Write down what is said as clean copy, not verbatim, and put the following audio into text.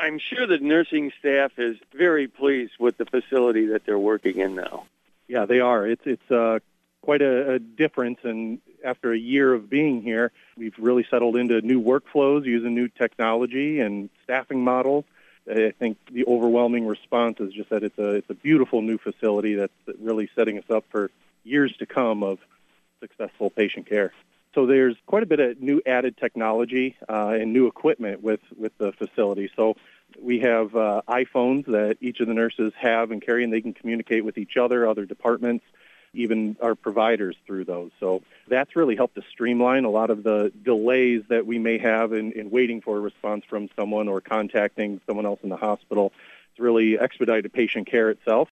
I'm sure the nursing staff is very pleased with the facility that they're working in now. Yeah, they are. It's quite a difference, and after a year of being here, we've really settled into new workflows using new technology and staffing models. I think the overwhelming response is just that it's a beautiful new facility that's really setting us up for years to come of successful patient care. So there's quite a bit of new added technology and new equipment with the facility. So we have iPhones that each of the nurses have and carry, and they can communicate with each other, other departments, even our providers through those. So that's really helped to streamline a lot of the delays that we may have in waiting for a response from someone or contacting someone else in the hospital. It's really expedited patient care itself